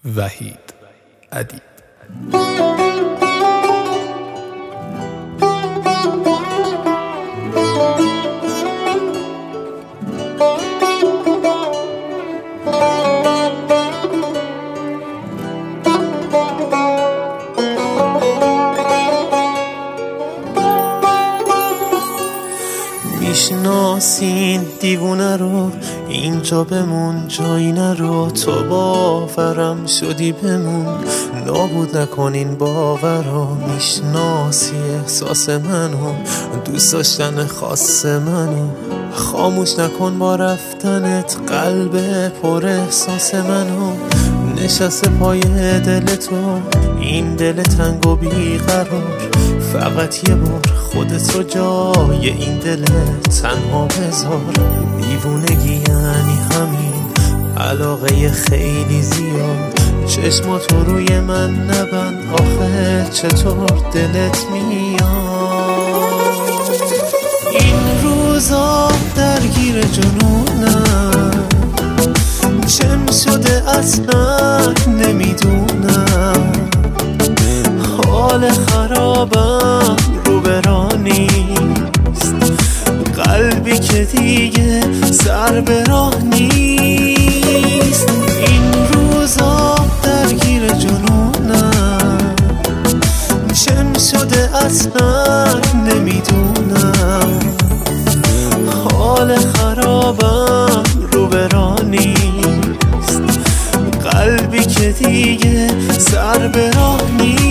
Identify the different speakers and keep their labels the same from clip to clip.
Speaker 1: وحید ادیب.
Speaker 2: میشناسین دیوونه رو، اینجا بمون جایی نرو، تو باورم شدی بمون، نابود نکنین باورو. میشناسی احساس منو، دوست داشتن خاص منو، خاموش نکن با رفتنت قلب پر احساس منو. نشسته پای دل تو این دل تنگ و بیقرار، فقط یه بار خودت رو جای این دل تنها بذار. دیوونگی یعنی همین، علاقه خیلی زیاد، چشماتو روی من نبند، آخه چطور دلت میاد. این روزا درگیر جنونم، چم شده اصلا نمیدونم، حال خرابم رو برا نیست، قلبی که دیگه سر به راه نیست. این روزا درگیر جنونم، چم شده اصلا نمیدونم، حال خرابم رو برا نیست، قلبی که دیگه سر به راه نیست.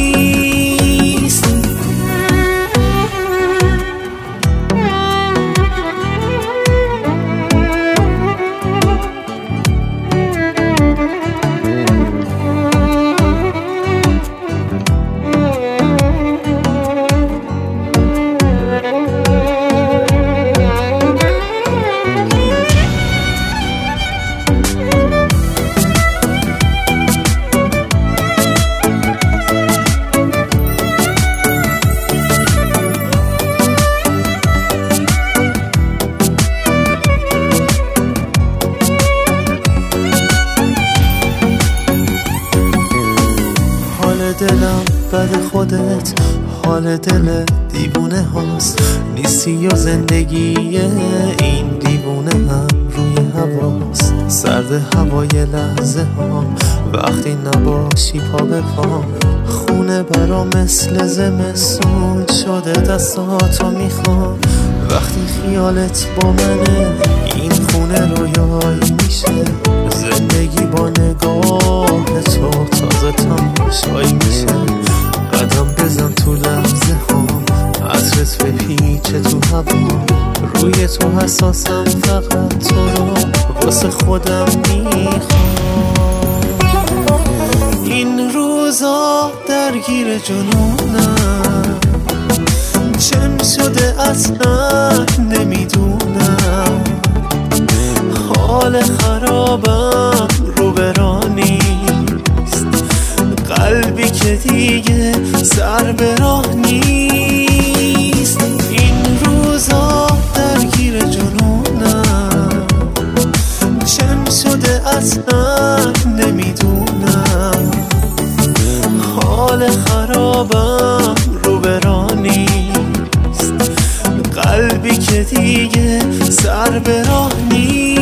Speaker 2: دلم بد خودت، حال دل دیوونه هاست، نیستی و زندگی این دیوونه هم روی هواست. سرد هوای لحظه ها وقتی نباشی پا به پا، خونه برا مثل زمستون شده دستاتو میخوام. وقتی خیالت با منه این خونه رویایی میشه، زندگی با نگاه تو تازه تماشایی میشه. قدم بزن تو لحظه ها، عطرت بپیچه تو هوا، روی تو حساسم، فقط تو رو واسه خودم میخوام. این روزا درگیر جنونم، چم شده اصلا نمیدونم، حال خرابم رو برا نیست، قلبی که دیگه سر به راه نیست. این روزا درگیر جنونم، چم شده اصلا نمیدونم، حال خرابم رو برا نیست، قلبی که دیگه سر به راه نیست.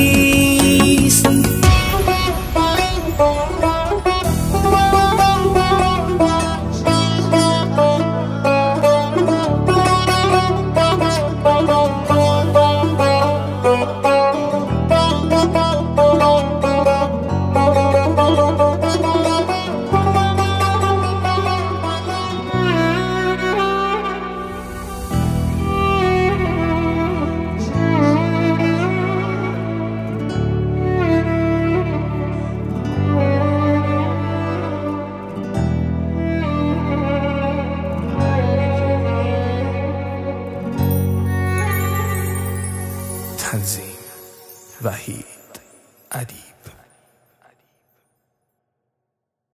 Speaker 1: تنظیم وحید ادیب.